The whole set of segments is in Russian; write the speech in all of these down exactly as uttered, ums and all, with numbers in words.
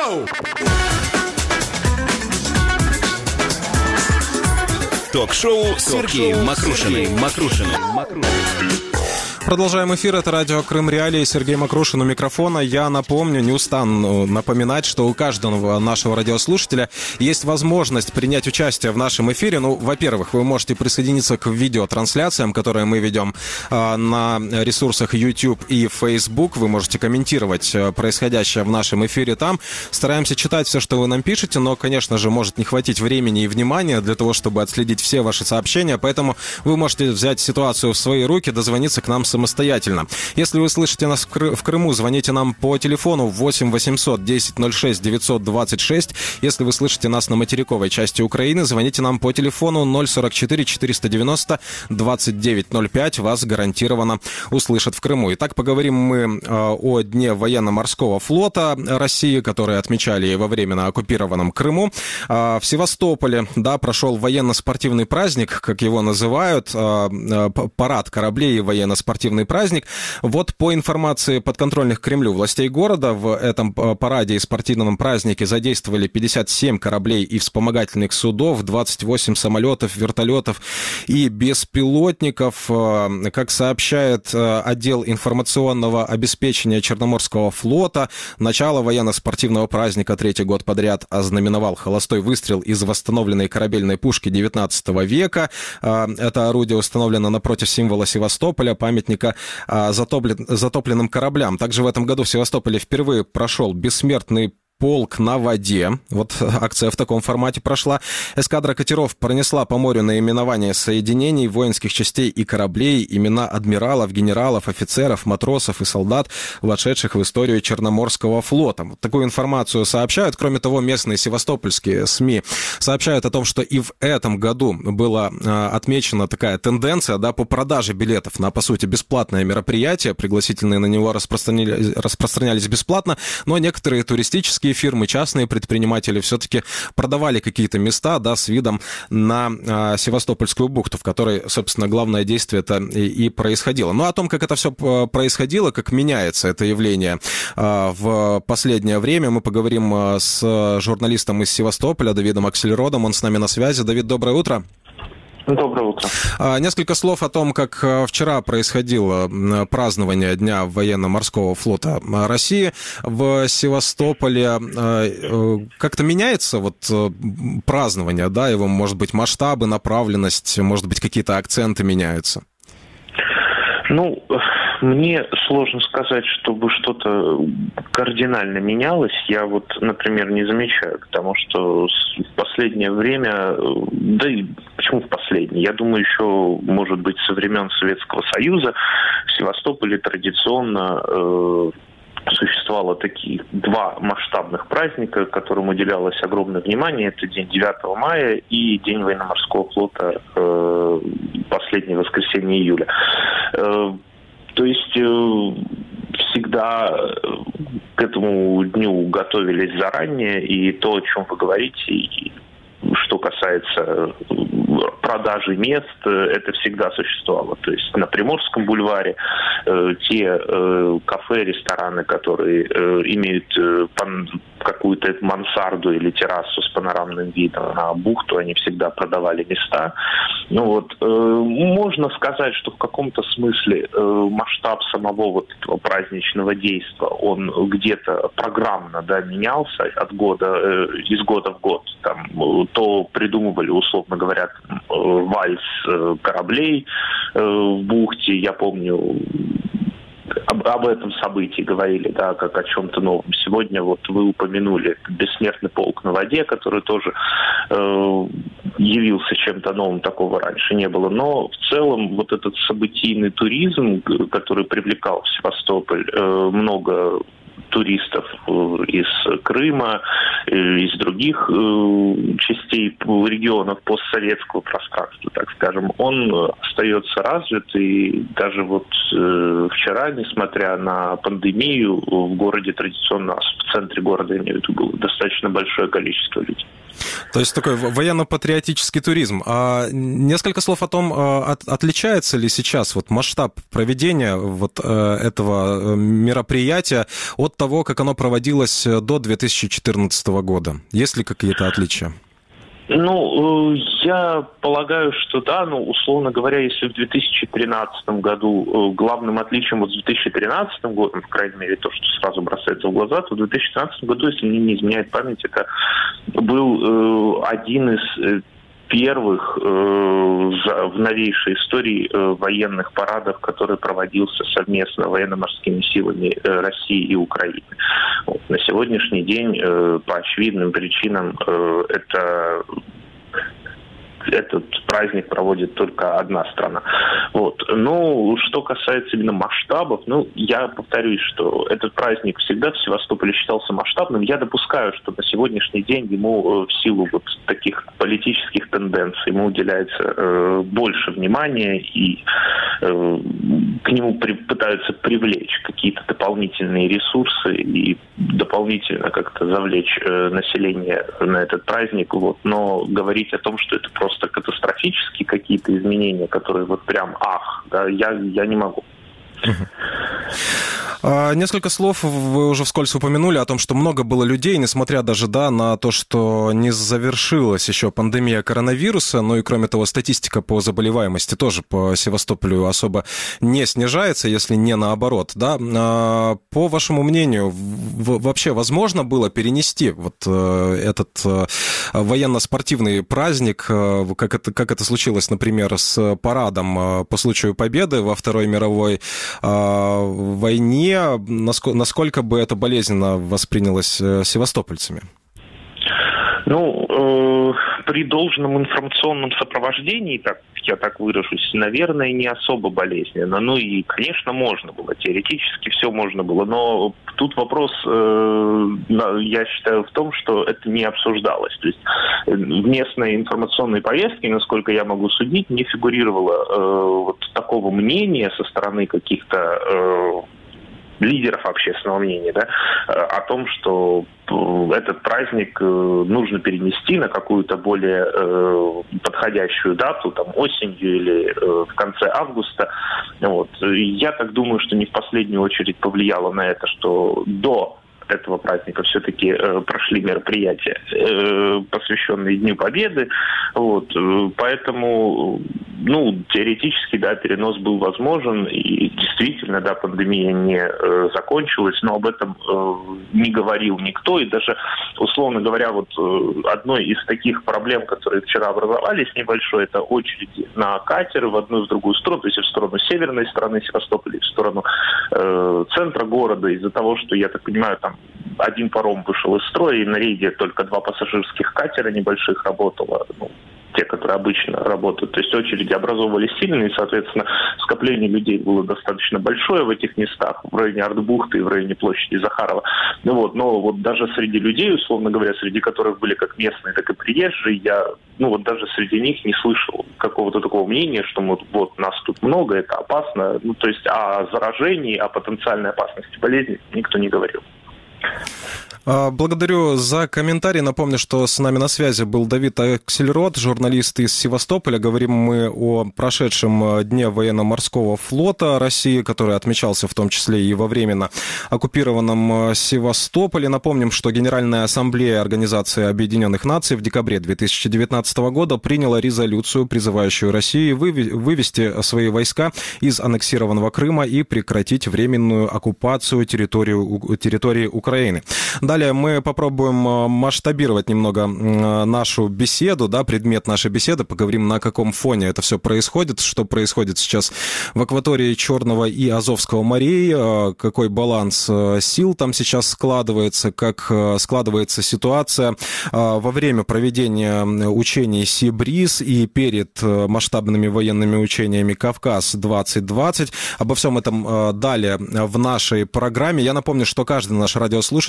Йоу! Ток-шоу Сергеем Мокрушиным. Мокрушиным. Продолжаем эфир. Это радио Крым Реалии. Сергей Мокрушин у микрофона. Я напомню, не устану напоминать, что у каждого нашего радиослушателя есть возможность принять участие в нашем эфире. Ну, во-первых, вы можете присоединиться к видеотрансляциям, которые мы ведем э, на ресурсах YouTube и Facebook. Вы можете комментировать э, происходящее в нашем эфире там. Стараемся читать все, что вы нам пишете, но, конечно же, может не хватить времени и внимания для того, чтобы отследить все ваши сообщения. Поэтому вы можете взять ситуацию в свои руки, дозвониться к нам самостоятельно. Если вы слышите нас в Крыму, звоните нам по телефону восемь восемьсот десять ноль шесть девятьсот двадцать шесть. Если вы слышите нас на материковой части Украины, звоните нам по телефону ноль сорок четыре четыреста девяносто двадцать девять ноль пять. Вас гарантированно услышат в Крыму. Итак, поговорим мы о Дне военно-морского флота России, который отмечали во временно оккупированном Крыму. В Севастополе, да, прошел военно-спортивный праздник, как его называют, парад кораблей и военно-спортивный праздник. Вот по информации подконтрольных Кремлю властей города, в этом параде и спортивном празднике задействовали пятьдесят семь кораблей и вспомогательных судов, двадцать восемь самолетов, вертолетов и беспилотников. Как сообщает отдел информационного обеспечения Черноморского флота, начало военно-спортивного праздника третий год подряд ознаменовал холостой выстрел из восстановленной корабельной пушки девятнадцатого века. Это орудие установлено напротив символа Севастополя, памятника затоплен, затопленным кораблям. Также в этом году в Севастополе впервые прошел бессмертный полк на воде. Вот акция в таком формате прошла. Эскадра катеров пронесла по морю наименования соединений, воинских частей и кораблей, имена адмиралов, генералов, офицеров, матросов и солдат, вошедших в историю Черноморского флота. Вот такую информацию сообщают. Кроме того, местные севастопольские СМИ сообщают о том, что и в этом году была отмечена такая тенденция, да, по продаже билетов на, по сути, бесплатное мероприятие. Пригласительные на него распространялись, распространялись бесплатно, но некоторые туристические фирмы, частные предприниматели все-таки продавали какие-то места, да, с видом на а, Севастопольскую бухту, в которой, собственно, главное действие это и, и происходило. Ну, о том, как это все происходило, как меняется это явление а, в последнее время, мы поговорим а, с журналистом из Севастополя Давидом Аксельродом. Он с нами на связи. Давид, доброе утро. Доброе утро. Несколько слов о том, как вчера происходило празднование Дня военно-морского флота России в Севастополе. Как-то меняется вот празднование, да, его, может быть, масштабы, направленность, может быть, какие-то акценты меняются? Ну, мне сложно сказать, чтобы что-то кардинально менялось. Я вот, например, не замечаю, потому что в последнее время, да и почему в последнее? Я думаю, еще, может быть, со времен Советского Союза в Севастополе традиционно э, существовало такие два масштабных праздника, которым уделялось огромное внимание. Это День девятого мая и День военно-морского флота, э, последнее воскресенье июля. Э, То есть всегда к этому дню готовились заранее, и то, о чем вы говорите, и что касается продажи мест, это всегда существовало. То есть на Приморском бульваре э, те э, кафе, рестораны, которые э, имеют э, пан, какую-то мансарду или террасу с панорамным видом на бухту, они всегда продавали места. Ну вот, э, можно сказать, что в каком-то смысле э, масштаб самого вот этого праздничного действия, он где-то программно, да, менялся от года, э, из года в год. Там, то придумывали, условно говоря, вальс кораблей в бухте. Я помню, об, об этом событии говорили, да, как о чем-то новом. Сегодня вот вы упомянули бессмертный полк на воде, который тоже э, явился чем-то новым, такого раньше не было. Но в целом вот этот событийный туризм, который привлекал в Севастополь э, много туристов из Крыма, из других частей регионов постсоветского пространства, так скажем, он остается развит. И даже вот вчера, несмотря на пандемию, в городе традиционно, в центре города, я имею в виду, было достаточно большое количество людей. То есть такой военно-патриотический туризм. А несколько слов о том, от, отличается ли сейчас вот масштаб проведения вот этого мероприятия от от того, как оно проводилось до две тысячи четырнадцатого года? Есть ли какие-то отличия? Ну, я полагаю, что да, ну, условно говоря, если в две тысячи тринадцатом году главным отличием вот с две тысячи тринадцатым годом, по крайней мере, то, что сразу бросается в глаза, то в две тысячи тринадцатом году, если мне не изменяет память, это был э, один из первых э, в новейшей истории э, военных парадов, который проводился совместно военно-морскими силами э, России и Украины. Вот. На сегодняшний день э, по очевидным причинам э, это... этот праздник проводит только одна страна. Вот. Ну, что касается именно масштабов, ну, я повторюсь, что этот праздник всегда в Севастополе считался масштабным. Я допускаю, что на сегодняшний день ему в силу вот таких политических тенденций ему уделяется э, больше внимания, и э, к нему при, пытаются привлечь какие-то дополнительные ресурсы и дополнительно как-то завлечь э, население на этот праздник. Вот. Но говорить о том, что это просто просто катастрофические какие-то изменения, которые вот прям ах, да, я, я не могу. Несколько слов вы уже вскользь упомянули о том, что много было людей, несмотря даже да, на то, что не завершилась еще пандемия коронавируса, ну и кроме того, статистика по заболеваемости тоже по Севастополю особо не снижается, если не наоборот. Да? По вашему мнению, вообще возможно было перенести вот этот военно-спортивный праздник, как это, как это случилось, например, с парадом по случаю Победы во Второй мировой войне, насколько бы это болезненно воспринялось севастопольцами? Ну, э, при должном информационном сопровождении, так, я так выражусь, наверное, не особо болезненно. Ну и, конечно, можно было, теоретически все можно было, но тут вопрос, э, я считаю, в том, что это не обсуждалось. То есть в местной информационной повестке, насколько я могу судить, не фигурировало э, вот такого мнения со стороны каких-то э, лидеров общественного мнения, да, о том, что этот праздник нужно перенести на какую-то более подходящую дату, там, осенью или в конце августа. Вот. Я так думаю, что не в последнюю очередь повлияло на это, что до этого праздника все-таки э, прошли мероприятия, э, посвященные Дню Победы. Вот. Поэтому, ну, теоретически, да, перенос был возможен. И действительно, да, пандемия не э, закончилась, но об этом э, не говорил никто. И даже, условно говоря, вот э, одной из таких проблем, которые вчера образовались небольшой, это очереди на катеры в одну и в другую сторону, то есть в сторону северной стороны Севастополя, в сторону э, центра города, из-за того, что, я так понимаю, там один паром вышел из строя, и на рейде только два пассажирских катера небольших работало, ну, те, которые обычно работают. То есть очереди образовывались сильные, и, соответственно, скопление людей было достаточно большое в этих местах, в районе Артбухты и в районе площади Захарова. Ну, вот, но вот даже среди людей, условно говоря, среди которых были как местные, так и приезжие, я, ну вот даже среди них не слышал какого-то такого мнения, что вот, вот нас тут много, это опасно. Ну, то есть о заражении, о потенциальной опасности болезни никто не говорил. Благодарю за комментарий. Напомню, что с нами на связи был Давид Аксельрод, журналист из Севастополя. Говорим мы о прошедшем Дне военно-морского флота России, который отмечался в том числе и во временно оккупированном Севастополе. Напомним, что Генеральная ассамблея Организации Объединенных Наций в декабре две тысячи девятнадцатого года приняла резолюцию, призывающую Россию вывести свои войска из аннексированного Крыма и прекратить временную оккупацию территории, территории Украины. Далее мы попробуем масштабировать немного нашу беседу, да, предмет нашей беседы, поговорим, на каком фоне это все происходит, что происходит сейчас в акватории Черного и Азовского морей, какой баланс сил там сейчас складывается, как складывается ситуация во время проведения учений Си-Бриз и перед масштабными военными учениями Кавказ двадцать двадцать. Обо всем этом далее в нашей программе. Я напомню, что каждый наш радиослушатель может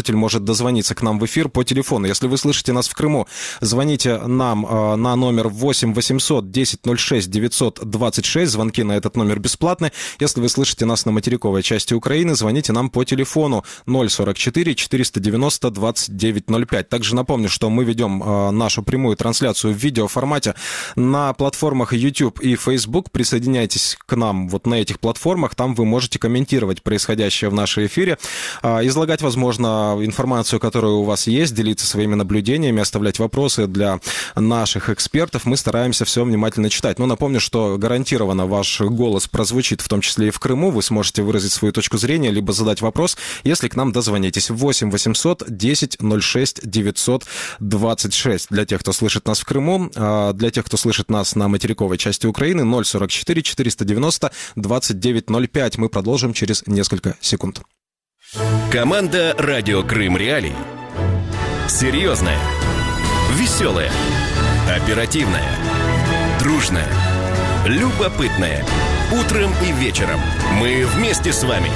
дозвониться к нам в эфир по телефону. Если вы слышите нас в Крыму, звоните нам на номер восемь восемьсот десять ноль шесть девятьсот двадцать шесть. Звонки на этот номер бесплатны. Если вы слышите нас на материковой части Украины, звоните нам по телефону ноль сорок четыре четыреста девяносто двадцать девять ноль пять. Также напомню, что мы ведем нашу прямую трансляцию в видеоформате на платформах YouTube и Facebook. Присоединяйтесь к нам вот на этих платформах. Там вы можете комментировать происходящее в нашем эфире, излагать, возможно, информацию, которая у вас есть, делиться своими наблюдениями, оставлять вопросы для наших экспертов. Мы стараемся все внимательно читать. Но напомню, что гарантированно ваш голос прозвучит, в том числе и в Крыму. Вы сможете выразить свою точку зрения, либо задать вопрос, если к нам дозвонитесь. восемь восемьсот десять ноль шесть девятьсот двадцать шесть. Для тех, кто слышит нас в Крыму, для тех, кто слышит нас на материковой части Украины, ноль сорок четыре четыреста девяносто двадцать девять ноль пять. Мы продолжим через несколько секунд. Команда «Радио Крым Реалии». Серьезная, веселая, оперативная, дружная, любопытная. Утром и вечером мы вместе с вами.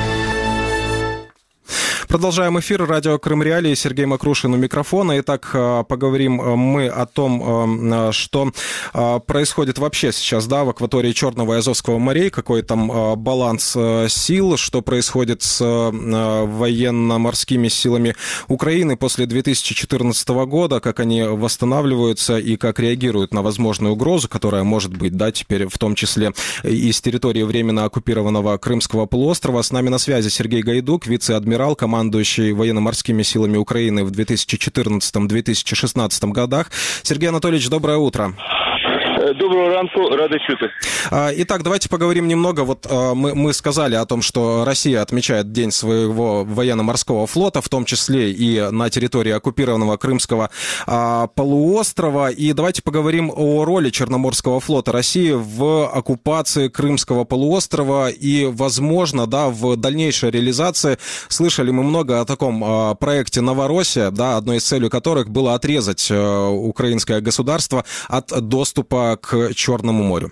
Продолжаем эфир. Радио Крым Реалии. Сергей Макрушин у микрофона. Итак, поговорим мы о том, что происходит вообще сейчас, да, в акватории Черного и Азовского морей, какой там баланс сил, что происходит с военно-морскими силами Украины после две тысячи четырнадцатого года, как они восстанавливаются и как реагируют на возможную угрозу, которая может быть, да, теперь в том числе и с территории временно оккупированного Крымского полуострова. С нами на связи Сергей Гайдук, вице-адмирал, командующий военно-морскими силами Украины в две тысячи четырнадцатом — две тысячи шестнадцатом годах. Сергей Анатольевич, доброе утро. Доброго ранку, рады чути. Итак, давайте поговорим немного. Вот мы, мы сказали о том, что Россия отмечает День своего военно-морского флота, в том числе и на территории оккупированного Крымского полуострова. И давайте поговорим о роли Черноморского флота России в оккупации Крымского полуострова и, возможно, да, в дальнейшей реализации. Слышали мы много о таком проекте «Новороссия», да, одной из целей которых было отрезать украинское государство от доступа к Чорному морю.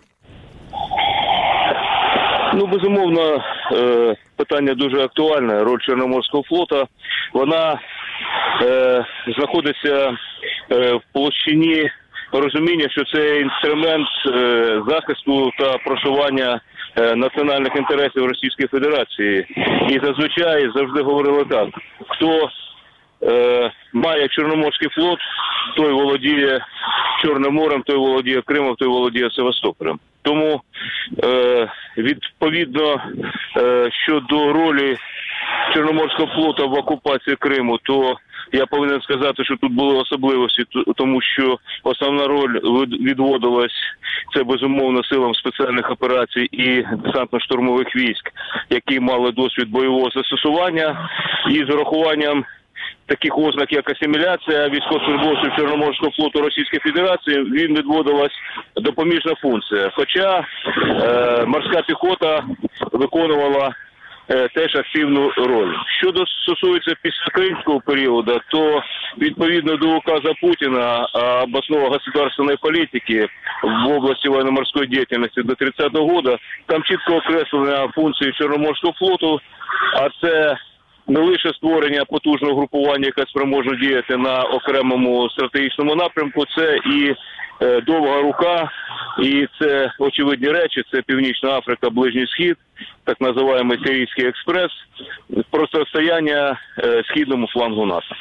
Ну, безумовно, питання дуже актуальне. Роль Чорноморського флота, вона е, знаходиться е, в площині розуміння, що це інструмент е, захисту та просування е, національних інтересів Російської Федерації. І зазвичай завжди говорили так: хто е, має Чорноморський флот, той володіє Чорним морем, той володіє Кримом, той володіє Севастополем. Тому, е, відповідно, е, щодо ролі Чорноморського флоту в окупації Криму, то я повинен сказати, що тут були особливості, тому що основна роль відводилась, це безумовно силам спеціальних операцій і десантно-штурмових військ, які мали досвід бойового застосування, і з урахуванням таких ознак, як асиміляція військовослужбовців Чорноморського флоту Російської Федерації, він відводилась допоміжна функція. Хоча е, морська піхота виконувала е, теж активну роль. Щодо стосується після кримського періоду, то відповідно до указа Путіна об основах государственной політики в області военно-морської діяльності до тридцятого года, там чітко окреслення функції Чорноморського флоту, а це не лише створення потужного групування, яке спроможно діяти на окремому стратегічному напрямку, це і е, довга рука, і це очевидні речі, це Північна Африка, Ближній Схід, так називаємо Сирійський експрес, протистояння е, східному флангу НАТО.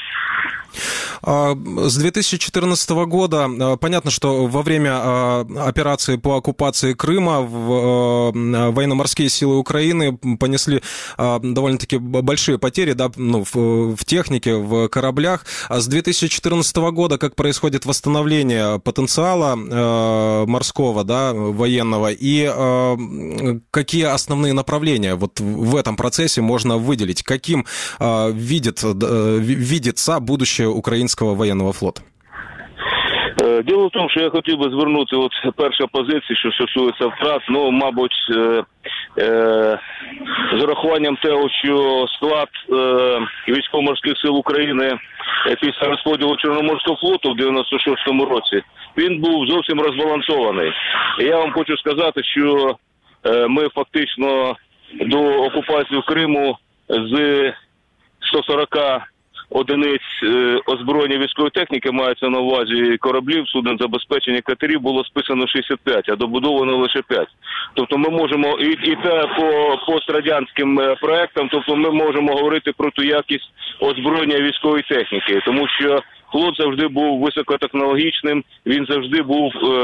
С две тысячи четырнадцатого года понятно, что во время операции по оккупации Крыма военно-морские силы Украины понесли довольно-таки большие потери, да, ну, в, в технике, в кораблях. А с две тысячи четырнадцатого года, как происходит восстановление потенциала морского, да, военного, и какие основные направления вот в этом процессе можно выделить? Каким видит, видится будущее українського воєнного флоту? Діло в тому, що я хотів би звернути, от перша позиція, що стосується втрат, ну, мабуть, е, е, з урахуванням того, що склад е, військово-морських сил України після розподілу Чорноморського флоту в дев'яносто шостому році, він був зовсім розбалансований. І я вам хочу сказати, що е, ми фактично до окупації Криму з сто сорока одиниць е, озброєння військової техніки, мається на увазі кораблів, суден забезпечення катерів, було списано шістдесят п'ять, а добудовано лише п'ять. Тобто ми можемо, і, і те по пострадянським проектам, тобто ми можемо говорити про ту якість озброєння військової техніки, тому що флот завжди був високотехнологічним, він завжди був е,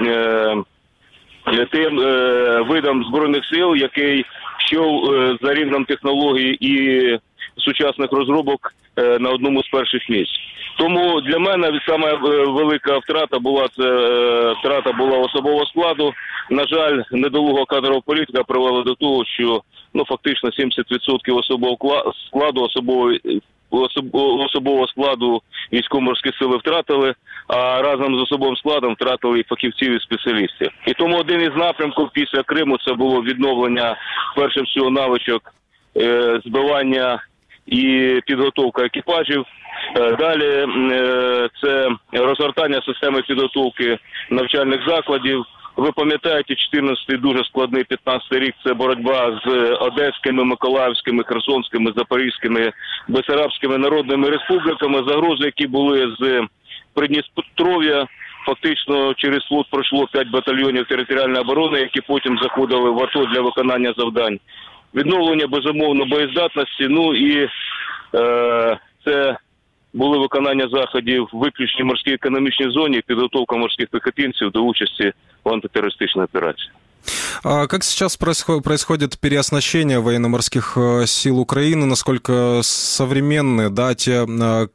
е, тим е, видом Збройних сил, який йшов е, за рівнем технологій і сучасних розробок е, на одному з перших місць. Тому для мене саме велика втрата була це е, втрата була особового складу. На жаль, недолуга кадрова політика привела до того, що ну фактично сімдесят відсотків особового складу, особової особового складу військово-морські сили втратили, а разом з особовим складом втратили і фахівців, і спеціалістів. І тому один із напрямків після Криму це було відновлення, перше всього, навичок е, збивання і підготовка екіпажів. Далі е, це розгортання системи підготовки навчальних закладів. Ви пам'ятаєте, чотирнадцятий дуже складний п'ятнадцятий рік – це боротьба з Одеськими, Миколаївськими, Херсонськими, Запорізькими, Бессарабськими народними республіками. Загрози, які були з Придністров'я, фактично через флот пройшло п'ять батальйонів територіальної оборони, які потім заходили в АТО для виконання завдань. Відновлення, безумовно, боєздатності, ну і е, це були виконання заходів в виключній морській економічній зоні, підготовка морських піхотинців до участі в антитеррористичной операции. А как сейчас происходит переоснащение военно-морских сил Украины? Насколько современны, да, те э,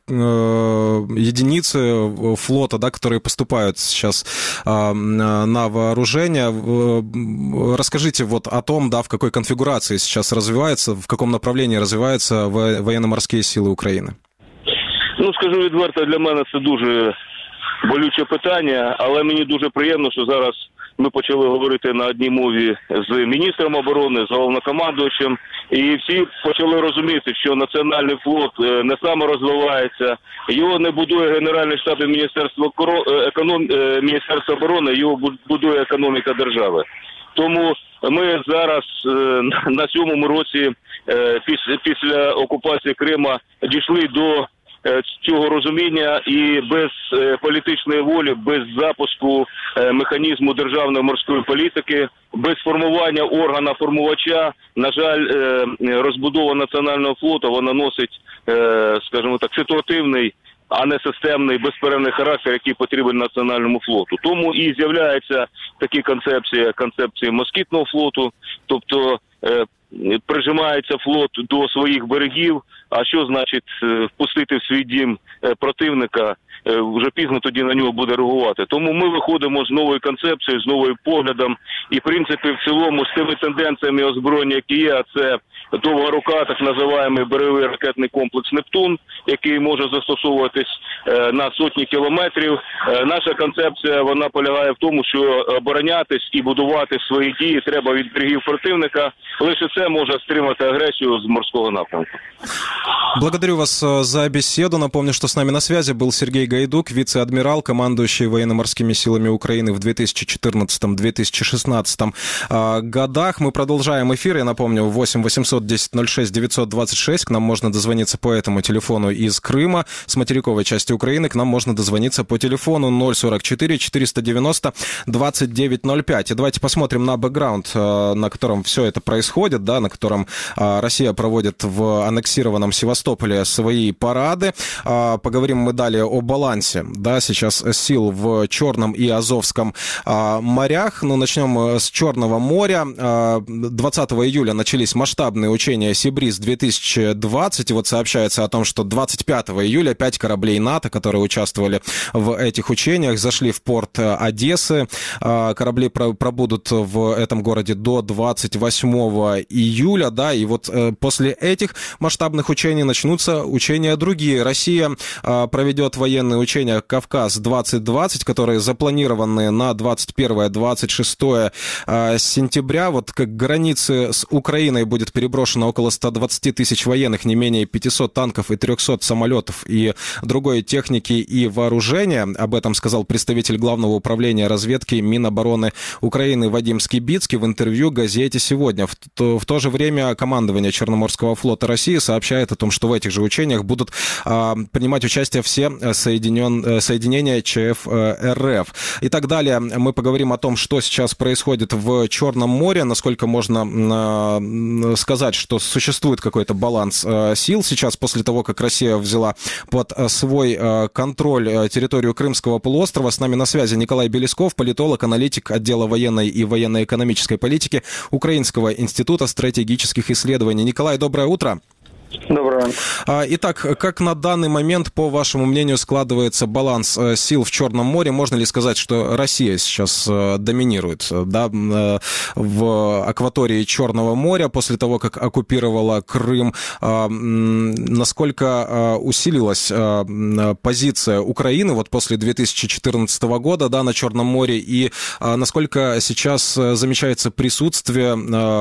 единицы флота, да, которые поступают сейчас э, на вооружение? Расскажите вот о том, да, в какой конфигурации сейчас развивается, в каком направлении развиваются военно-морские силы Украины? Ну, скажу відверто, для мене це дуже болюче питання, але мені дуже приємно, що зараз ми почали говорити на одній мові з міністром оборони, з головнокомандуючим, і всі почали розуміти, що Національний флот не саморозвивається, його не будує Генеральний штаб і Міністерство, економ... Міністерство оборони, його будує економіка держави. Тому ми зараз на сьомому році після, після окупації Крима дійшли до цього розуміння, і без політичної волі, без запуску механізму державної морської політики, без формування органа формувача, на жаль, розбудова Національного флоту, вона носить, скажімо так, ситуативний, а не системний, безперервний характер, який потрібен Національному флоту. Тому і з'являється такі концепції, концепції москітного флоту, тобто прижимається флот до своїх берегів. А що значить впустити в свій дім противника? Вже пізно тоді на нього буде реагувати. Тому ми виходимо з новою концепцією, з новим поглядом. І, в принципі, в цілому, з тими тенденціями озброєння, які є, а це довга рука, так називаємий бойовий ракетний комплекс «Нептун», який може застосовуватись на сотні кілометрів. Наша концепція, вона полягає в тому, що оборонятись і будувати свої дії треба від берегів противника. Лише це може стримати агресію з морського напрямку. Благодарю вас за беседу. Напомню, что с нами на связи был Сергей Гайдук, вице-адмирал, командующий военно-морскими силами Украины в две тысячи четырнадцатом — две тысячи шестнадцатом годах. Мы продолжаем эфир. Я напомню, восемь восемьсот десять ноль шесть девятьсот двадцать шесть. К нам можно дозвониться по этому телефону из Крыма. С материковой части Украины к нам можно дозвониться по телефону ноль сорок четыре четыреста девяносто двадцать девять ноль пять. И давайте посмотрим на бэкграунд, на котором все это происходит, да, на котором Россия проводит в аннексированном Севастополе свои парады. Поговорим мы далее о балансе, да, сейчас сил в Черном и Азовском морях. Ну, начнем с Черного моря. двадцатого июля начались масштабные учения «Сибриз-две тысячи двадцать». И вот сообщается о том, что двадцать пятого июля пять кораблей НАТО, которые участвовали в этих учениях, зашли в порт Одессы. Корабли пробудут в этом городе до двадцать восьмого июля, да, и вот после этих масштабных учений начнутся учения другие. Россия проведет военные учения «Кавказ-двадцать двадцать», которые запланированы на двадцать первое — двадцать шестое сентября. Вот к границе с Украиной будет переброшено около ста двадцати тысяч военных, не менее пятисот танков и трехсот самолетов и другой техники и вооружения. Об этом сказал представитель Главного управления разведки Минобороны Украины Вадим Скибицкий в интервью газете «Сегодня». В то, В то же время командование Черноморского флота России сообщает о том, что в этих же учениях будут а, принимать участие все соединен, соединения ЧФ РФ и так далее. Мы поговорим о том, что сейчас происходит в Черном море, насколько можно а, сказать, что существует какой-то баланс а, сил сейчас после того, как Россия взяла под а, свой а, контроль а, территорию Крымского полуострова. С нами на связи Николай Белесков, политолог, аналитик отдела военной и военно-экономической политики Украинского института стратегических исследований. Николай, доброе утро. Доброе. Итак, как на данный момент, по вашему мнению, складывается баланс сил в Черном море? Можно ли сказать, что Россия сейчас доминирует, да, в акватории Черного моря после того, как оккупировала Крым? Насколько усилилась позиция Украины вот после две тысячи четырнадцатого года, да, на Черном море? И насколько сейчас замечается присутствие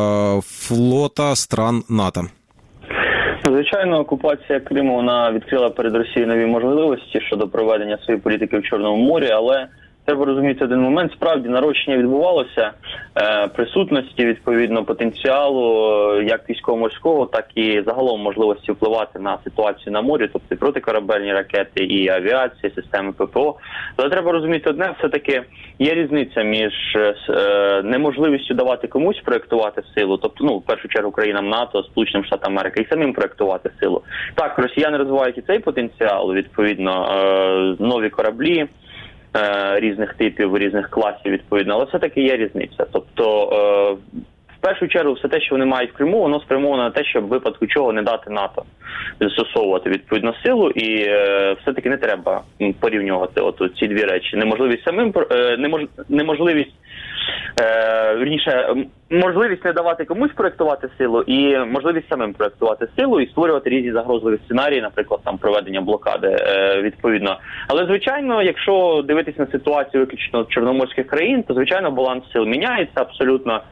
флота стран НАТО? Звичайно, окупація Криму, вона відкрила перед Росією нові можливості щодо проведення своєї політики в Чорному морі, але треба розуміти один момент, справді нарощення відбувалося е, присутності, відповідно, потенціалу як військово-морського, так і загалом можливості впливати на ситуацію на морі, тобто протикорабельні ракети, і авіація, системи ППО. Але треба розуміти одне, все-таки є різниця між е, неможливістю давати комусь проєктувати силу, тобто, ну, в першу чергу країнам НАТО, Сполученим Штатам Америки, і самим проєктувати силу. Так, росіяни розвивають і цей потенціал, відповідно, е, нові кораблі, різних типів, різних класів, відповідно, але все-таки є різниця. Тобто, в першу чергу, все те, що вони мають в Криму, воно спрямовано на те, щоб в випадку чого не дати НАТО застосовувати відповідно силу, і все-таки не треба порівнювати от ці дві речі. Неможливість самим, немож, неможливість Е, вірніше, можливість не давати комусь проєктувати силу і можливість самим проєктувати силу і створювати різні загрозливі сценарії, наприклад, там проведення блокади, е, відповідно. Але, звичайно, якщо дивитись на ситуацію виключно чорноморських країн, то, звичайно, баланс сил міняється абсолютно.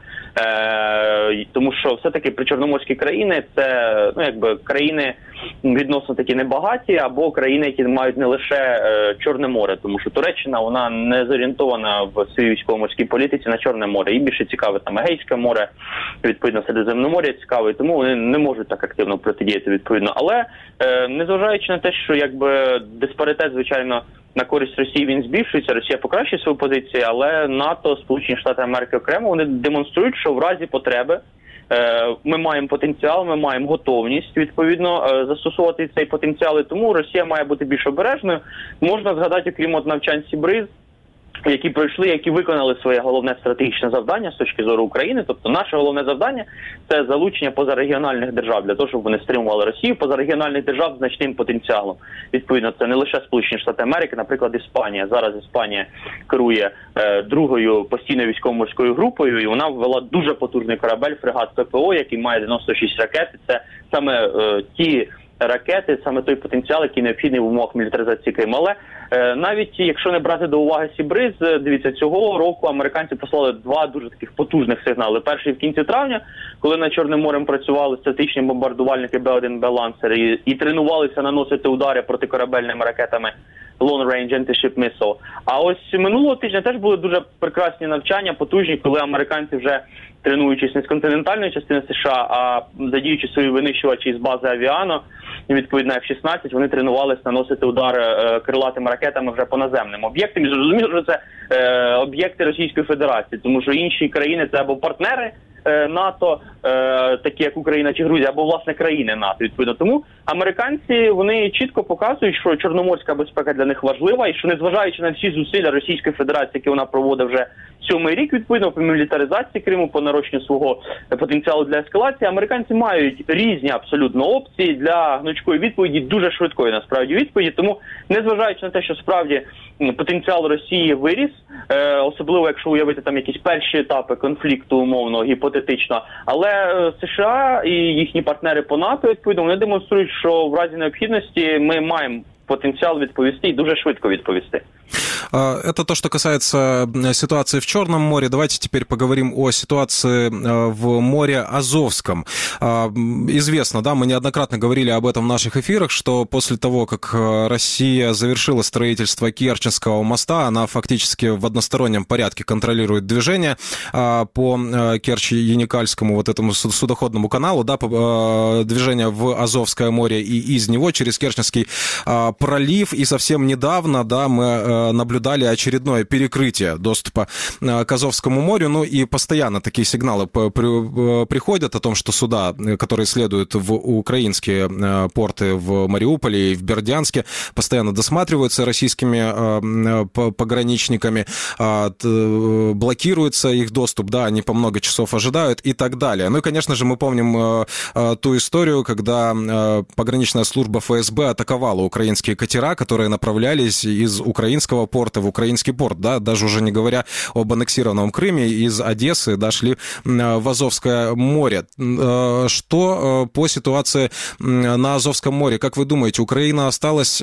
Е, тому що все-таки причорноморські країни – це, ну, якби, країни відносно такі небагаті, або країни, які мають не лише е, Чорне море, тому що Туреччина, вона не зорієнтована в своїй військово-морській політиці на Чорне море. Їй більше цікаве там Егейське море, відповідно, Середземномор'я цікаве, тому вони не можуть так активно протидіяти, відповідно. Але, е, незважаючи на те, що, якби, диспаритет, звичайно, на користь Росії він збільшується, Росія покращує свою позицію, але НАТО, Сполучені Штати Америки окремо, вони демонструють, що в разі потреби е, ми маємо потенціал, ми маємо готовність, відповідно, е, застосовувати цей потенціал, і тому Росія має бути більш обережною. Можна згадати, окрім от навчань Сібриз, які пройшли, які виконали своє головне стратегічне завдання з точки зору України. Тобто наше головне завдання – це залучення позарегіональних держав для того, щоб вони стримували Росію, позарегіональних держав з значним потенціалом. Відповідно, це не лише Сполучені Штати Америки, наприклад, Іспанія. Зараз Іспанія керує е, другою постійною військово-морською групою, і вона ввела дуже потужний корабель, фрегат ППО, який має дев'яносто шість ракет. Це саме е, ті ракети, саме той потенціал, який необхідний в умовах мілітаризації Криму. Але е, навіть якщо не брати до уваги Сібриз, дивіться, цього року американці послали два дуже таких потужних сигнали. Перший в кінці травня, коли над Чорним морем працювали стратегічні бомбардувальники Б один Б Лансер і, і тренувалися наносити удари протикорабельними ракетами Long Range Anti-Ship Missile. А ось минулого тижня теж були дуже прекрасні навчання, потужні, коли американці вже, тренуючись не з континентальної частини США, а задіючи свої винищувачі з бази Авіано, відповідно Ф шістнадцять, вони тренувалися наносити удари е, крилатими ракетами вже по наземним об'єктам. І зрозуміло, що це е, об'єкти Російської Федерації, тому що інші країни – це або партнери е, НАТО, е, такі як Україна чи Грузія, або, власне, країни НАТО, відповідно. Тому американці, вони чітко показують, що чорноморська безпека для них важлива, і що, незважаючи на всі зусилля Російської Федерації, які вона проводить вже сьомий рік, відповідно, по мілітаризації Криму, по нарощенню свого потенціалу для ескалації, американці мають різні абсолютно опції для гнучкої відповіді, дуже швидкої, насправді, відповіді. Тому, незважаючи на те, що справді потенціал Росії виріс, е, особливо якщо уявити там якісь перші етапи конфлікту, умовно, гіпотетично, але США і їхні партнери по НАТО, відповідно, вони демонструють, що в разі необхідності ми маємо потенціал відповісти і дуже швидко відповісти. Это то, что касается ситуации в Черном море. Давайте теперь поговорим о ситуации в море Азовском. Известно, да, мы неоднократно говорили об этом в наших эфирах, что после того, как Россия завершила строительство Керченского моста, она фактически в одностороннем порядке контролирует движение по Керчи-Яникальскому вот этому судоходному каналу, да, движение в Азовское море и из него через Керченский пролив. И совсем недавно, да, мы наблюдали очередное перекрытие доступа к Азовскому морю. Ну и постоянно такие сигналы приходят о том, что суда, которые следуют в украинские порты в Мариуполе и в Бердянске, постоянно досматриваются российскими пограничниками, блокируется их доступ, да, они по много часов ожидают и так далее. Ну и, конечно же, мы помним ту историю, когда пограничная служба эф эс бэ атаковала украинские катера, которые направлялись из украинского порта в украинский порт, да, даже уже не говоря об аннексированном Крыме, из Одессы дошли в Азовское море. Что по ситуации на Азовском море? Как вы думаете, Украина осталась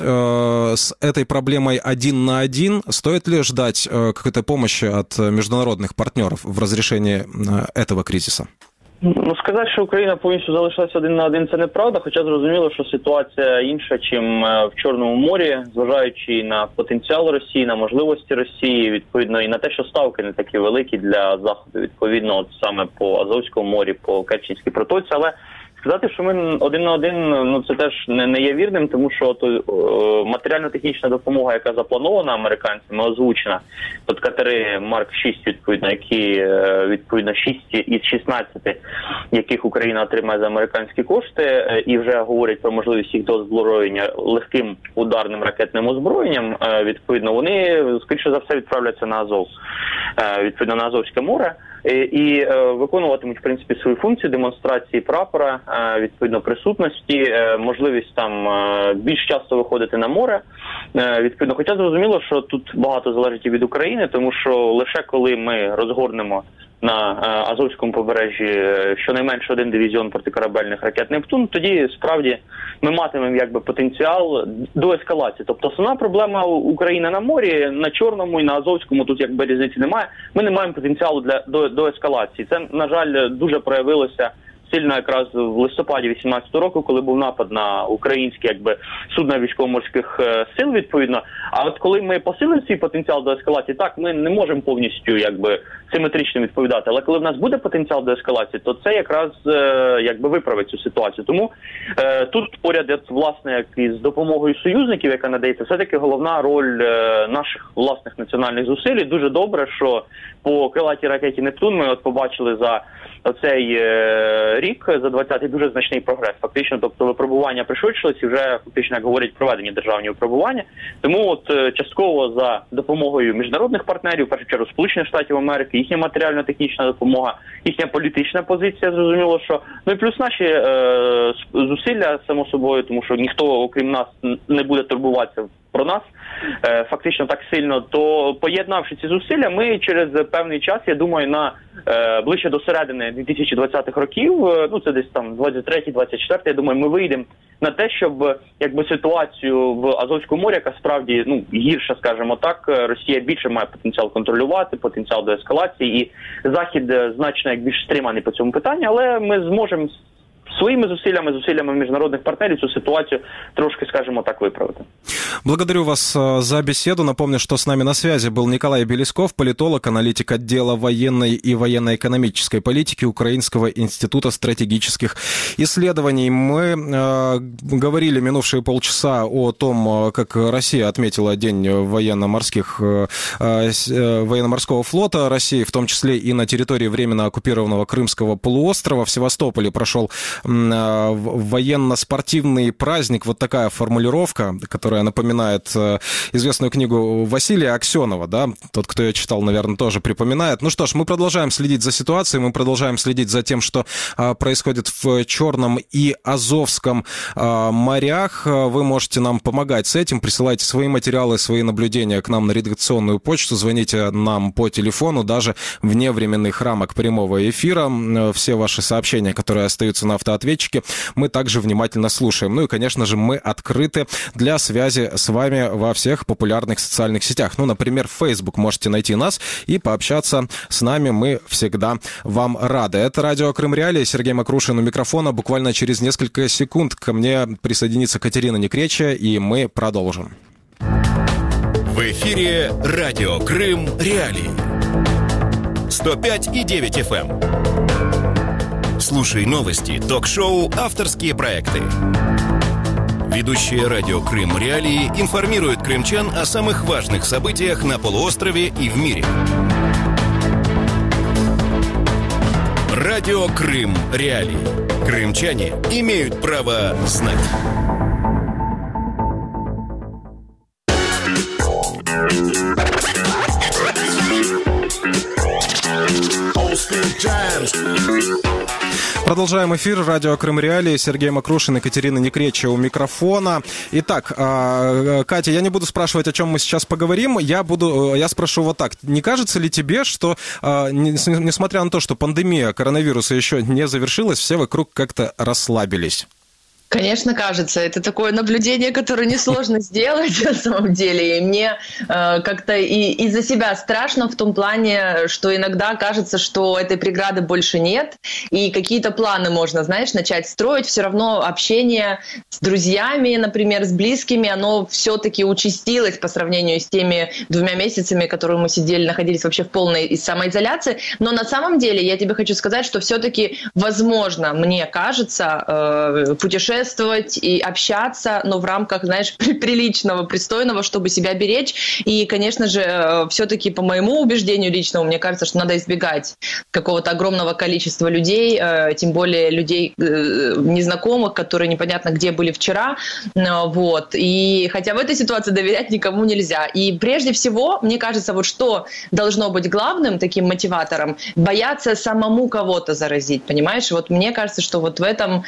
с этой проблемой один на один? Стоит ли ждать какой-то помощи от международных партнеров в разрешении этого кризиса? Ну, сказати, що Україна повністю залишилася один на один, це неправда, хоча зрозуміло, що ситуація інша, чим в Чорному морі, зважаючи на потенціал Росії, на можливості Росії, відповідно, і на те, що ставки не такі великі для Заходу, відповідно, от саме по Азовському морі, по Керченській протоці, але сказати, що ми один на один, ну це теж не, не є вірним, тому що то, о, матеріально-технічна допомога, яка запланована американцями, озвучена, от катери Марк шість, відповідно, які, відповідно, шість із шістнадцяти, яких Україна отримає за американські кошти, і вже говорять про можливість їх до озброєння легким ударним ракетним озброєнням, відповідно, вони, скоріше за все, відправляться на Азов, відповідно, на Азовське море, і, і виконуватимуть, в принципі, свою функцію демонстрації прапора, відповідно, присутності, можливість там більш часто виходити на море, відповідно. Хоча зрозуміло, що тут багато залежить від України, тому що лише коли ми розгорнемо на Азовському побережжі щонайменше один дивізіон протикорабельних ракет «Нептун», тоді справді ми матимемо якби потенціал до ескалації. Тобто основна проблема України на морі, на Чорному і на Азовському тут якби різниці немає. Ми не маємо потенціалу для до, до ескалації. Це, на жаль, дуже проявилося сильно якраз в листопаді вісімнадцятого року, коли був напад на українські якби судна військово-морських сил, відповідно. А от коли ми посилимо свій потенціал до ескалації, так, ми не можемо повністю якби симетрично відповідати. Але коли в нас буде потенціал до ескалації, то це якраз якби виправить цю ситуацію. Тому е, тут поряд, власне, як із допомогою союзників, яка надається, все-таки головна роль е, наших власних національних зусиль. І дуже добре, що по крилатій ракеті «Нептун» ми от побачили за оцей е, рік, за двадцятий, дуже значний прогрес. Фактично, тобто випробування пришвидшилось і вже, фактично, як говорять, проведені державні випробування. Тому от е, частково за допомогою міжнародних партнерів, в першу чергу Сполучених Штатів Америки, їхня матеріально-технічна допомога, їхня політична позиція, зрозуміло, що... Ну і плюс наші е, зусилля, само собою, тому що ніхто, окрім нас, не буде турбуватися про нас, е, фактично так сильно, то поєднавши ці зусилля, ми через певний час, я думаю, на е, ближче до середини дві тисячі двадцятих років, е, ну це десь там двадцять третій двадцять четвертий, я думаю, ми вийдемо на те, щоб якби ситуацію в Азовському морі, яка справді, ну, гірша, скажімо так, Росія більше має потенціал контролювати, потенціал до ескалації, і Захід значно як більш стриманий по цьому питанню, але ми зможемо своими зусиллями, зусиллями международных партнеров эту ситуацию трошки, скажем так, выправить. Благодарю вас за беседу. Напомню, что с нами на связи был Николай Белесков, политолог, аналитик отдела военной и военно-экономической политики Украинского института стратегических исследований. Мы э, говорили минувшие полчаса о том, как Россия отметила День военно-морских, э, э, военно-морского флота России, в том числе и на территории временно оккупированного Крымского полуострова. В Севастополе прошел военно-спортивный праздник. Вот такая формулировка, которая напоминает известную книгу Василия Аксенова, да, тот, кто ее читал, наверное, тоже припоминает. Ну что ж, мы продолжаем следить за ситуацией, мы продолжаем следить за тем, что происходит в Черном и Азовском морях. Вы можете нам помогать с этим, присылайте свои материалы, свои наблюдения к нам на редакционную почту, звоните нам по телефону, даже вне временных рамок прямого эфира. Все ваши сообщения, которые остаются на автоответчике, мы также внимательно слушаем. Ну и, конечно же, мы открыты для связи мы с вами во всех популярных социальных сетях. Ну, например, в Facebook можете найти нас и пообщаться с нами. Мы всегда вам рады. Это радио Крым Реалии. Сергей Макрушин у микрофона. Буквально через несколько секунд ко мне присоединится Катерина Некреча, и мы продолжим. В эфире радио Крым Реалии. сто пять и девять эф эм. Слушай новости, ток-шоу, авторские проекты. Ведущие радио Крым Реалии информируют крымчан о самых важных событиях на полуострове и в мире. Радио Крым Реалии. Крымчане имеют право знать. Продолжаем эфир. Радио Крым Реалии. Сергей Макрушин и Катерина Некреча у микрофона. Итак, Катя, я не буду спрашивать, о чем мы сейчас поговорим. Я буду, я спрошу вот так. Не кажется ли тебе, что, несмотря на то, что пандемия коронавируса еще не завершилась, все вокруг как-то расслабились? Конечно, кажется. Это такое наблюдение, которое несложно сделать на самом деле. И мне э, как-то и из-за себя страшно в том плане, что иногда кажется, что этой преграды больше нет. И какие-то планы можно, знаешь, начать строить. Все равно общение с друзьями, например, с близкими, оно все-таки участилось по сравнению с теми двумя месяцами, которые мы сидели, находились вообще в полной самоизоляции. Но на самом деле я тебе хочу сказать, что все-таки возможно, мне кажется, э, путешествовать и общаться, но в рамках, знаешь, приличного, пристойного, чтобы себя беречь. И, конечно же, все-таки по моему убеждению личному, мне кажется, что надо избегать какого-то огромного количества людей, тем более людей незнакомых, которые непонятно где были вчера. Вот. И хотя в этой ситуации доверять никому нельзя. И прежде всего, мне кажется, вот что должно быть главным таким мотиватором, бояться самому кого-то заразить, понимаешь? Вот мне кажется, что вот в этом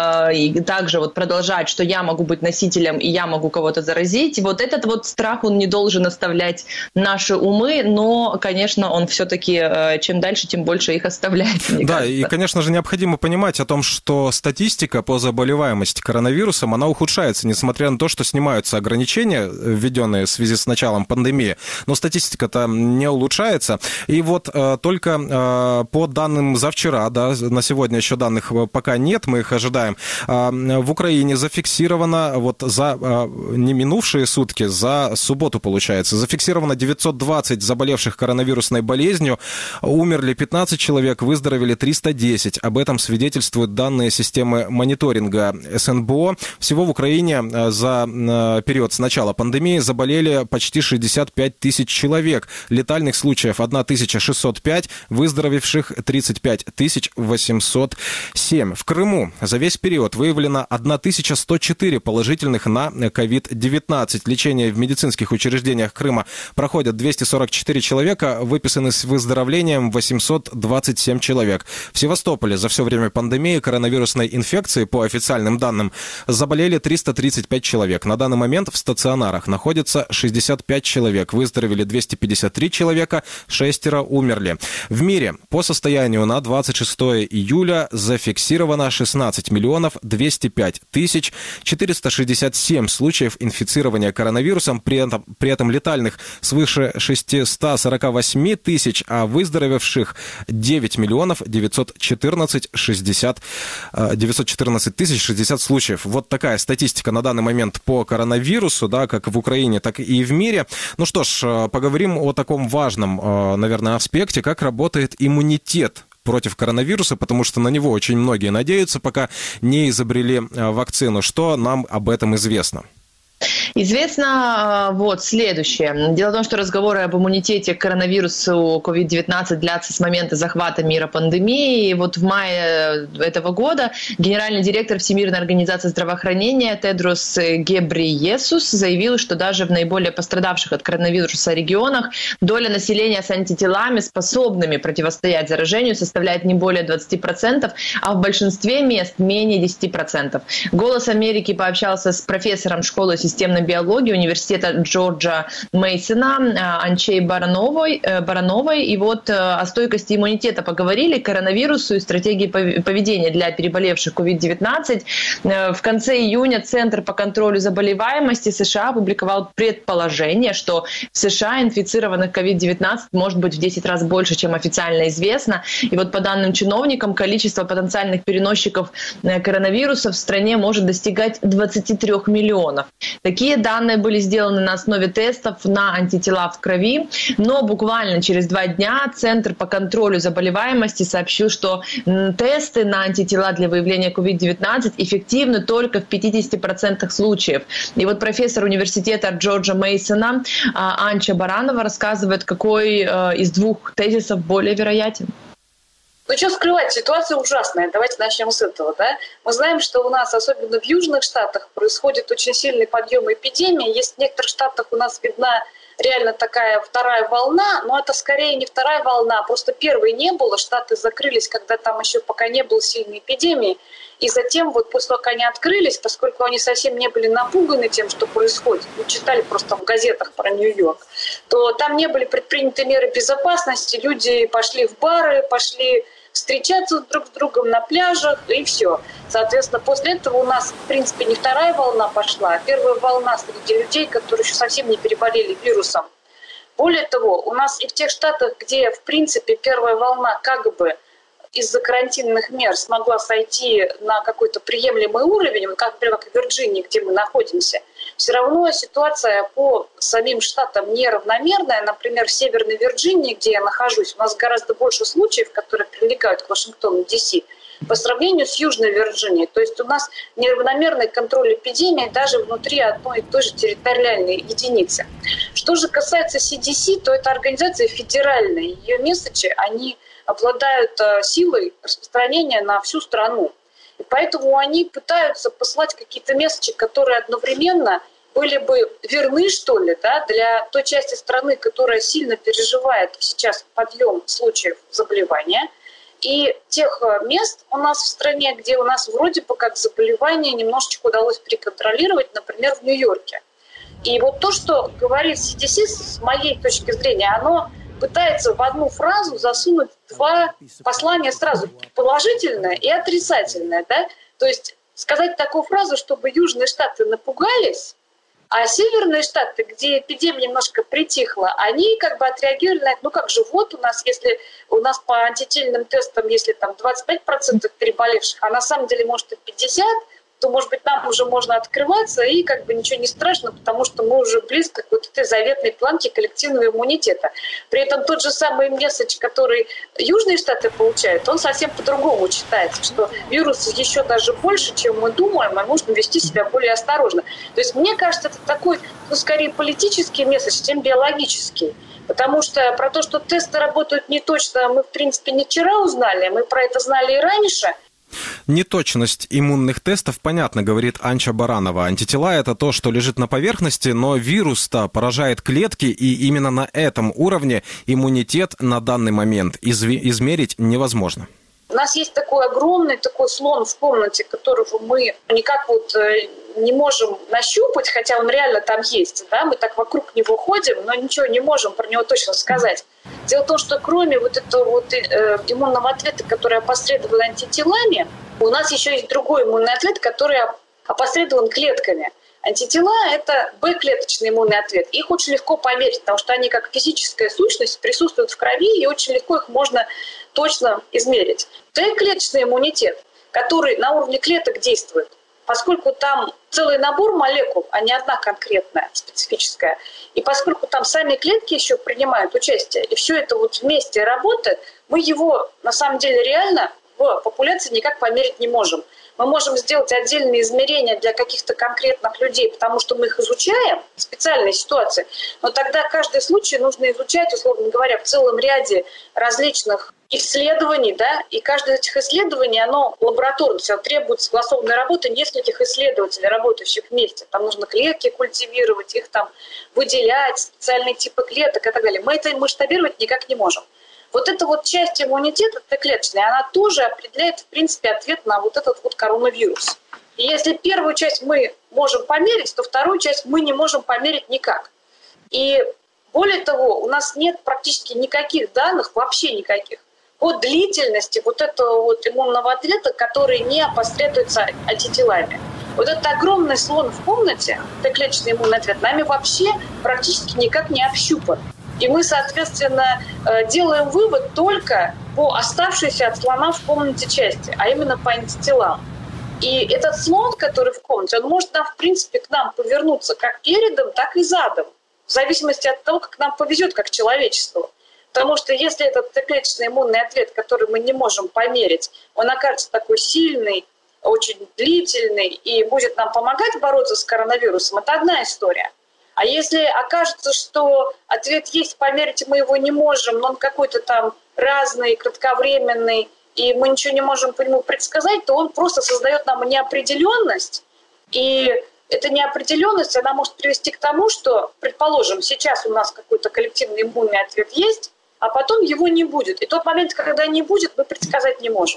э, так также вот продолжать, что я могу быть носителем и я могу кого-то заразить. Вот этот вот страх, он не должен оставлять наши умы, но, конечно, он все-таки чем дальше, тем больше их оставляет. Да, кажется. И, конечно же, необходимо понимать о том, что статистика по заболеваемости коронавирусом, она ухудшается, несмотря на то, что снимаются ограничения, введенные в связи с началом пандемии, но статистика-то не улучшается. И вот э, только э, по данным за вчера, да, на сегодня еще данных пока нет, мы их ожидаем, э, в Украине зафиксировано вот за э, не минувшие сутки, за субботу, получается, зафиксировано девятьсот двадцать заболевших коронавирусной болезнью, умерли пятнадцать человек, выздоровели триста десять. Об этом свидетельствуют данные системы мониторинга эс эн бэ о. Всего в Украине за период с начала пандемии заболели почти шестьдесят пять тысяч человек. Летальных случаев тысяча шестьсот пять, выздоровевших тридцать пять тысяч восемьсот семь. В Крыму за весь период выявлено тысяча сто четыре положительных на ковид девятнадцать. Лечение в медицинских учреждениях Крыма проходят двести сорок четыре человека, выписаны с выздоровлением восемьсот двадцать семь человек. В Севастополе за все время пандемии коронавирусной инфекции, по официальным данным, заболели триста тридцать пять человек. На данный момент в стационарах находится шестьдесят пять человек, выздоровели двести пятьдесят три человека, шестеро умерли. В мире по состоянию на двадцать шестое июля зафиксировано шестнадцать миллионов двести пять тысяч четыреста шестьдесят семь случаев инфицирования коронавирусом, при этом, при этом летальных свыше шестьсот сорок восемь тысяч, а выздоровевших девять миллионов девятьсот четырнадцать тысяч шестьдесят случаев. Вот такая статистика на данный момент по коронавирусу, да, как в Украине, так и в мире. Ну что ж, поговорим о таком важном, наверное, аспекте, как работает иммунитет против коронавируса, потому что на него очень многие надеются, пока не изобрели вакцину. Что нам об этом известно? Известно вот следующее. Дело в том, что разговоры об иммунитете к коронавирусу ковид девятнадцать длятся с момента захвата мира пандемии. И вот в мае этого года генеральный директор Всемирной организации здравоохранения Тедрос Гебрейесус заявил, что даже в наиболее пострадавших от коронавируса регионах доля населения с антителами, способными противостоять заражению, составляет не более двадцать процентов, а в большинстве мест менее десять процентов. «Голос Америки» пообщался с профессором школы системной биологии университета Джорджа Мейсона Анчей Барановой. Барановой. И вот о стойкости иммунитета поговорили, коронавирусу и стратегии поведения для переболевших ковид девятнадцать. В конце июня Центр по контролю заболеваемости США опубликовал предположение, что в США инфицированных ковид девятнадцать может быть в десять раз больше, чем официально известно. И вот по данным чиновникам, количество потенциальных переносчиков коронавируса в стране может достигать двадцати трёх миллионов. Такие данные были сделаны на основе тестов на антитела в крови, но буквально через два дня Центр по контролю заболеваемости сообщил, что тесты на антитела для выявления ковид девятнадцать эффективны только в пятидесяти процентах случаев. И вот профессор университета Джорджа Мейсона Анча Баранова рассказывает, какой из двух тезисов более вероятен. Ну, что скрывать, ситуация ужасная. Давайте начнем с этого, да. Мы знаем, что у нас, особенно в южных штатах, происходит очень сильный подъем эпидемии. Есть в некоторых штатах у нас видна реально такая вторая волна, но это скорее не вторая волна, просто первой не было. Штаты закрылись, когда там еще пока не было сильной эпидемии. И затем, вот после того, как они открылись, поскольку они совсем не были напуганы тем, что происходит, мы читали просто в газетах про Нью-Йорк, то там не были предприняты меры безопасности, люди пошли в бары, пошли встречаться друг с другом на пляжах, и все. Соответственно, после этого у нас, в принципе, не вторая волна пошла, а первая волна среди людей, которые еще совсем не переболели вирусом. Более того, у нас и в тех штатах, где, в принципе, первая волна как бы из-за карантинных мер смогла сойти на какой-то приемлемый уровень, как, например, как в Вирджинии, где мы находимся, все равно ситуация по самим штатам неравномерная. Например, в Северной Вирджинии, где я нахожусь, у нас гораздо больше случаев, которые прилегают к Вашингтону, Ди Си, по сравнению с Южной Вирджинией. То есть у нас неравномерный контроль эпидемии даже внутри одной и той же территориальной единицы. Что же касается Си Ди Си, то это организация федеральная. Ее месседжи, они обладают силой распространения на всю страну. И поэтому они пытаются посылать какие-то месседжи, которые одновременно были бы верны, что ли, да, для той части страны, которая сильно переживает сейчас подъем случаев заболевания, и тех мест у нас в стране, где у нас вроде бы как заболевание немножечко удалось приконтролировать, например, в Нью-Йорке. И вот то, что говорит Си Ди Си, с моей точки зрения, оно пытается в одну фразу засунуть два послания сразу, положительное и отрицательное. Да? То есть сказать такую фразу, чтобы южные штаты напугались, а северные штаты, где эпидемия немножко притихла, они как бы отреагировали на это, ну как же, вот у нас, если у нас по антительным тестам, если там двадцать пять процентов переболевших, а на самом деле может и пятьдесят процентов, то, может быть, нам уже можно открываться, и как бы ничего не страшно, потому что мы уже близко к вот этой заветной планке коллективного иммунитета. При этом тот же самый месседж, который Южные Штаты получают, он совсем по-другому читается, что вирус еще даже больше, чем мы думаем, и нужно вести себя более осторожно. То есть, мне кажется, это такой, ну, скорее политический месседж, чем биологический. Потому что про то, что тесты работают не точно, мы, в принципе, не вчера узнали, мы про это знали и раньше. Неточность иммунных тестов, понятно, говорит Анча Баранова. Антитела – это то, что лежит на поверхности, но вирус-то поражает клетки, и именно на этом уровне иммунитет на данный момент изв- измерить невозможно. У нас есть такой огромный такой слон в комнате, которого мы никак вот не можем нащупать, хотя он реально там есть. Да? Мы так вокруг него ходим, но ничего не можем про него точно сказать. Дело в том, что кроме вот этого вот э, иммунного ответа, который опосредован антителами, у нас еще есть другой иммунный ответ, который опосредован клетками. Антитела – это Б-клеточный иммунный ответ. Их очень легко померить, потому что они как физическая сущность присутствуют в крови, и очень легко их можно точно измерить. Т-клеточный иммунитет, который на уровне клеток действует, поскольку там целый набор молекул, а не одна конкретная, специфическая, и поскольку там сами клетки еще принимают участие, и все это вот вместе работает, мы его на самом деле реально в популяции никак померить не можем. Мы можем сделать отдельные измерения для каких-то конкретных людей, потому что мы их изучаем в специальной ситуации, но тогда каждый случай нужно изучать, условно говоря, в целом ряде различных исследований, да, и каждое из этих исследований, оно лабораторное, оно требует согласованной работы нескольких исследователей, работающих вместе. Там нужно клетки культивировать, их там выделять, специальные типы клеток и так далее. Мы это масштабировать никак не можем. Вот эта вот часть иммунитета, Т-клеточная, она тоже определяет, в принципе, ответ на вот этот вот коронавирус. И если первую часть мы можем померить, то вторую часть мы не можем померить никак. И более того, у нас нет практически никаких данных, вообще никаких, по длительности вот этого вот иммунного ответа, который не опосредуется антителами. Вот этот огромный слон в комнате, Т-клеточный иммунный ответ, нами вообще практически никак не общупан. И мы, соответственно, делаем вывод только по оставшейся от слона в комнате части, а именно по антителам. И этот слон, который в комнате, он может, нам, в принципе, к нам повернуться как передом, так и задом, в зависимости от того, как нам повезет, как человечеству. Потому что если этот Т-клеточный иммунный ответ, который мы не можем померить, он окажется такой сильный, очень длительный и будет нам помогать бороться с коронавирусом, это одна история. А если окажется, что ответ есть, померить мы его не можем, но он какой-то там разный, кратковременный, и мы ничего не можем по нему предсказать, то он просто создает нам неопределенность. И эта неопределенность, она может привести к тому, что, предположим, сейчас у нас какой-то коллективный иммунный ответ есть, а потом его не будет. И тот момент, когда не будет, мы предсказать не можем.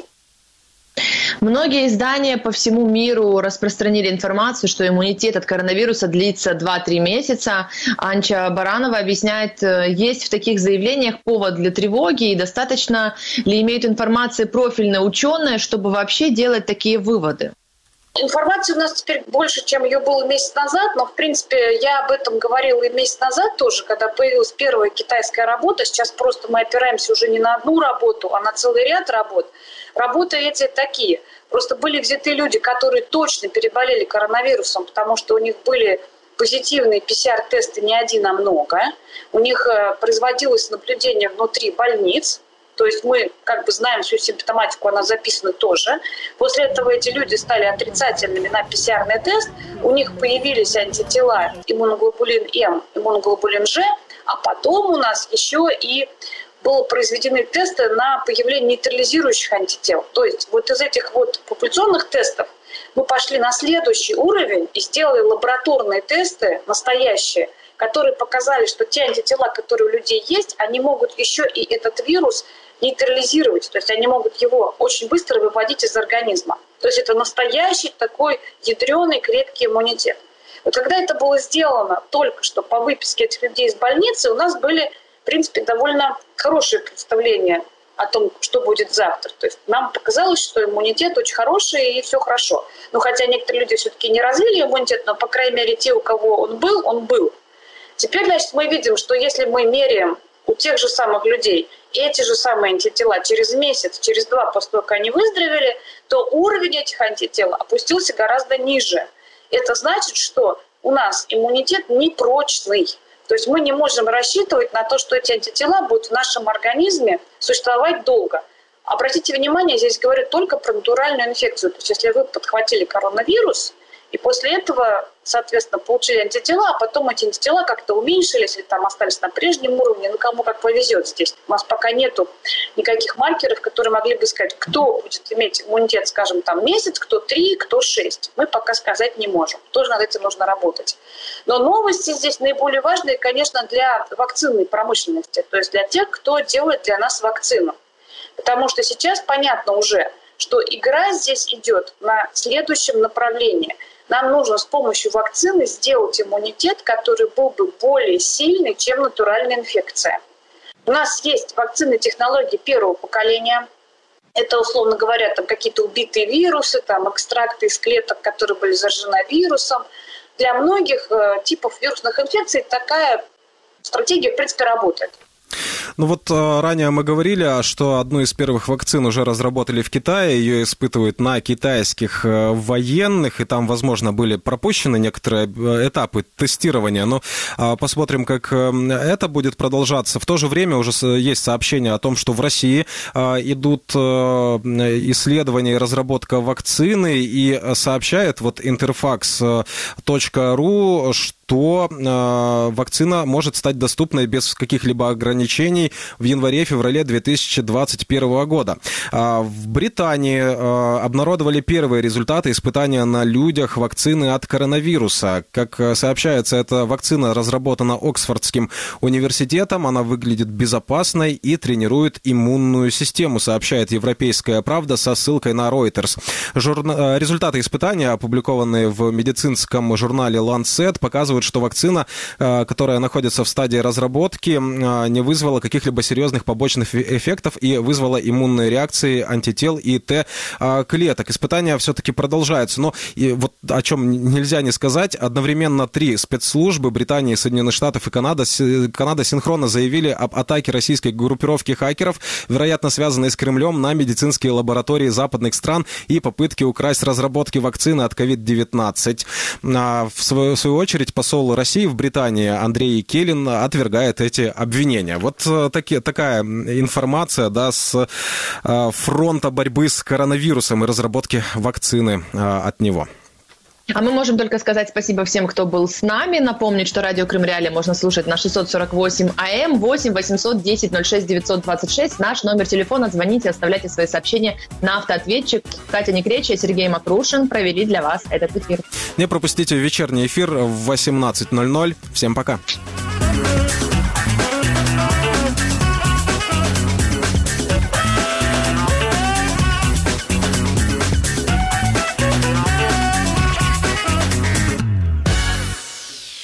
Многие издания по всему миру распространили информацию, что иммунитет от коронавируса длится два-три месяца. Анча Баранова объясняет, есть в таких заявлениях повод для тревоги и достаточно ли имеют информации профильные ученые, чтобы вообще делать такие выводы? Информации у нас теперь больше, чем ее было месяц назад, но, в принципе, я об этом говорила и месяц назад тоже, когда появилась первая китайская работа. Сейчас просто мы опираемся уже не на одну работу, а на целый ряд работ. Работы эти такие. Просто были взяты люди, которые точно переболели коронавирусом, потому что у них были позитивные пэ цэ эр-тесты не один, а много. У них производилось наблюдение внутри больниц. То есть мы как бы знаем всю симптоматику, она записана тоже. После этого эти люди стали отрицательными на пэ цэ эр-ный тест. У них появились антитела иммуноглобулин М, иммуноглобулин Ж, а потом у нас еще и были произведены тесты на появление нейтрализирующих антител. То есть вот из этих вот популяционных тестов мы пошли на следующий уровень и сделали лабораторные тесты настоящие, которые показали, что те антитела, которые у людей есть, они могут еще и этот вирус нейтрализировать. То есть они могут его очень быстро выводить из организма. То есть это настоящий такой ядреный крепкий иммунитет. Вот когда это было сделано только что по выписке этих людей из больницы, у нас были, в принципе, довольно хорошие представления о том, что будет завтра. То есть нам показалось, что иммунитет очень хороший и все хорошо. Ну, хотя некоторые люди все-таки не развили иммунитет, но, по крайней мере, те, у кого он был, он был. Теперь, значит, мы видим, что если мы меряем у тех же самых людей эти же самые антитела через месяц, через два, после того, как они выздоровели, то уровень этих антител опустился гораздо ниже. Это значит, что у нас иммунитет непрочный. То есть мы не можем рассчитывать на то, что эти антитела будут в нашем организме существовать долго. Обратите внимание, здесь говорят только про натуральную инфекцию. То есть если вы подхватили коронавирус, и после этого, соответственно, получили антитела, а потом эти антитела как-то уменьшились или там остались на прежнем уровне, ну кому как повезет здесь. У нас пока нету никаких маркеров, которые могли бы сказать, кто будет иметь иммунитет, скажем, там месяц, кто три, кто шесть. Мы пока сказать не можем. Тоже над этим нужно работать. Но новости здесь наиболее важные, конечно, для вакцинной промышленности, то есть для тех, кто делает для нас вакцину. Потому что сейчас понятно уже, что игра здесь идет на следующем направлении. Нам нужно с помощью вакцины сделать иммунитет, который был бы более сильный, чем натуральная инфекция. У нас есть вакцины технологии первого поколения. Это, условно говоря, там какие-то убитые вирусы, там экстракты из клеток, которые были заражены вирусом. Для многих э, типов вирусных инфекций такая стратегия, в принципе, работает. Ну вот ранее мы говорили, что одну из первых вакцин уже разработали в Китае, ее испытывают на китайских военных, и там, возможно, были пропущены некоторые этапы тестирования, но посмотрим, как это будет продолжаться. В то же время уже есть сообщение о том, что в России идут исследования и разработка вакцины, и сообщает вот интерфакс точка ру, что что э, вакцина может стать доступной без каких-либо ограничений в январе-феврале две тысячи двадцать первого года. Э, в Британии э, обнародовали первые результаты испытания на людях вакцины от коронавируса. Как сообщается, эта вакцина разработана Оксфордским университетом, она выглядит безопасной и тренирует иммунную систему, сообщает «Европейская правда» со ссылкой на Reuters. Журна... Результаты испытания, опубликованные в медицинском журнале Lancet, показывают, что вакцина, которая находится в стадии разработки, не вызвала каких-либо серьезных побочных эффектов и вызвала иммунные реакции антител и Т-клеток. Испытания все-таки продолжаются, но и вот о чем нельзя не сказать, одновременно три спецслужбы Британии, Соединенных Штатов и Канада, Канада синхронно заявили об атаке российской группировки хакеров, вероятно, связанной с Кремлем, на медицинские лаборатории западных стран и попытки украсть разработки вакцины от ковид девятнадцать. В свою, в свою очередь, посол России в Британии Андрей Келин отвергает эти обвинения. Вот таки, такая информация, да, с фронта борьбы с коронавирусом и разработки вакцины от него. А мы можем только сказать спасибо всем, кто был с нами. Напомнить, что радио Крым Реалии можно слушать на шестьсот сорок восемь АМ, восемь восемьсот десять ноль шесть девятьсот двадцать шесть. Наш номер телефона. Звоните, оставляйте свои сообщения на автоответчик. Катя Некречья и Сергей Макрушин провели для вас этот эфир. Не пропустите вечерний эфир в восемнадцать ноль ноль. Всем пока.